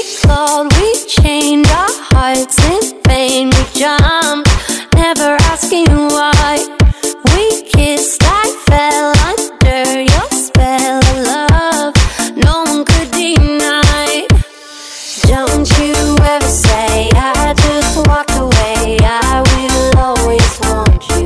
thought we'd change our hearts in vain. We jumped, never asking why. We kissed, I fell under your spell of love. No one could deny. Don't you ever say I just walked away. I will always want you.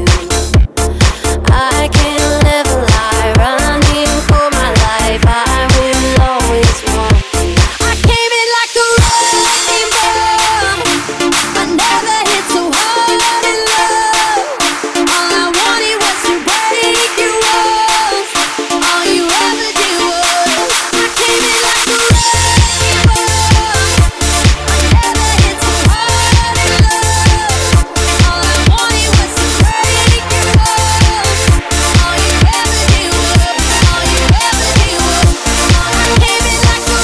I can't live a lie, running for my life. I will always want you. I came in like a wrecking ball. I never hit so hard in love. All I wanted was to break your walls. All you ever did was. I came in like a wrecking ball. I never hit so hard in love. All I wanted was to break your walls. All you ever did was. All you ever did was. I came in like a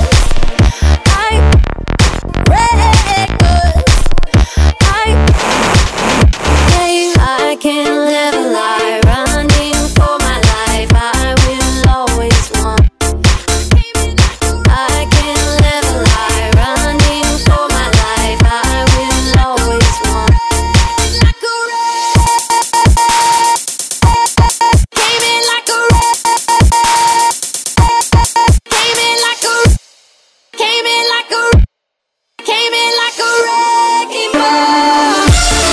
I can't live a lie, running for my life. I will always want. I can't live a lie, running for my life. I will always want. Came in like a came in like a came in like a came in like a wrecking ball.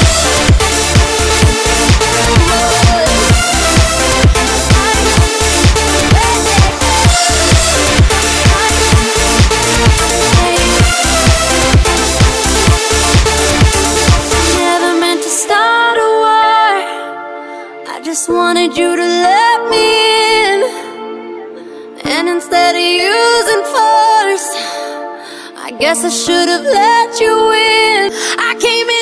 Never meant to start a war. I just wanted you to let me in, and instead of using force, I guess I should have let you in. I came in